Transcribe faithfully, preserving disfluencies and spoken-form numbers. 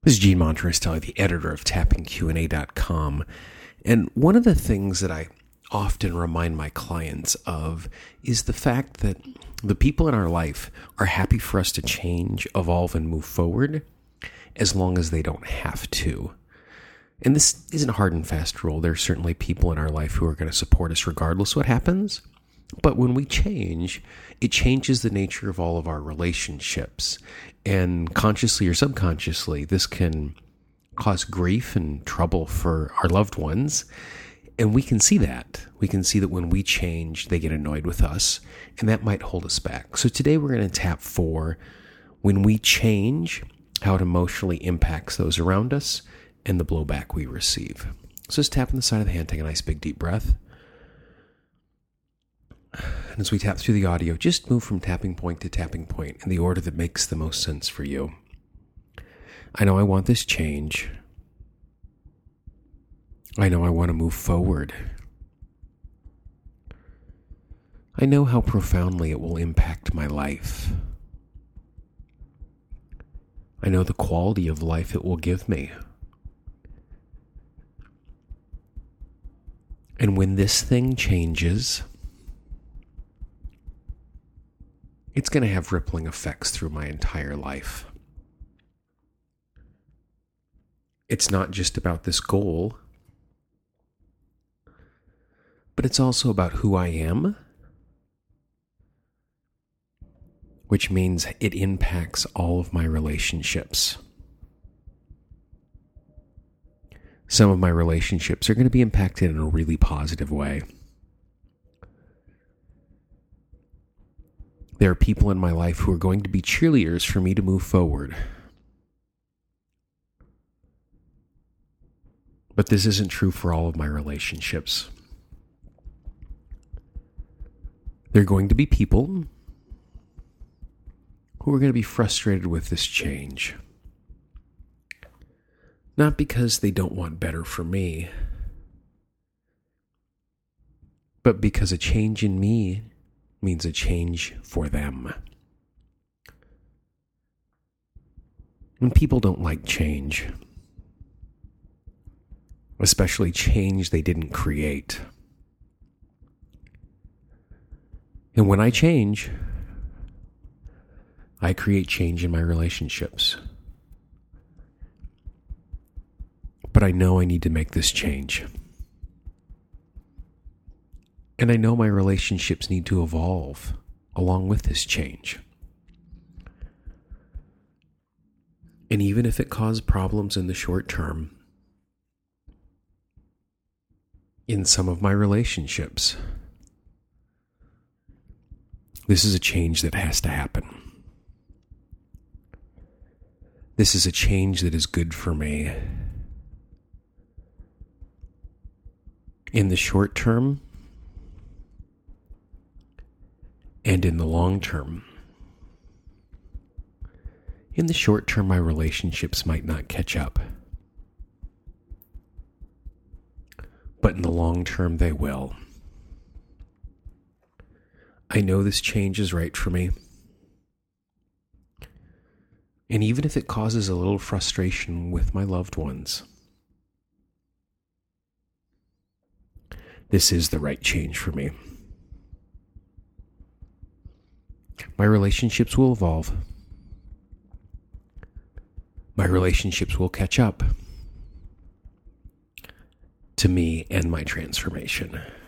This is Gene Monterestelli, the editor of tapping q and a dot com. And one of the things that I often remind my clients of is the fact that the people in our life are happy for us to change, evolve, and move forward as long as they don't have to. And this isn't a hard and fast rule. There are certainly people in our life who are going to support us regardless what happens. But when we change, it changes the nature of all of our relationships. And consciously or subconsciously, this can cause grief and trouble for our loved ones. And we can see that. We can see that when we change, they get annoyed with us, and that might hold us back. So today we're going to tap for when we change, how it emotionally impacts those around us and the blowback we receive. So just tap on the side of the hand, take a nice big deep breath. And as we tap through the audio, just move from tapping point to tapping point in the order that makes the most sense for you. I know I want this change. I know I want to move forward. I know how profoundly it will impact my life. I know the quality of life it will give me. And when this thing changes, it's going to have rippling effects through my entire life. It's not just about this goal, but it's also about who I am, which means it impacts all of my relationships. Some of my relationships are going to be impacted in a really positive way. There are people in my life who are going to be cheerleaders for me to move forward. But this isn't true for all of my relationships. There are going to be people who are going to be frustrated with this change. Not because they don't want better for me, but because a change in me means a change for them. When people don't like change, especially change they didn't create, and when I change, I create change in my relationships. But I know I need to make this change. And I know my relationships need to evolve along with this change. And even if it caused problems in the short term, in some of my relationships, this is a change that has to happen. This is a change that is good for me. In the short term, and in the long term. In the short term, my relationships might not catch up. But in the long term, they will. I know this change is right for me. And even if it causes a little frustration with my loved ones, this is the right change for me. My relationships will evolve. My relationships will catch up to me and my transformation.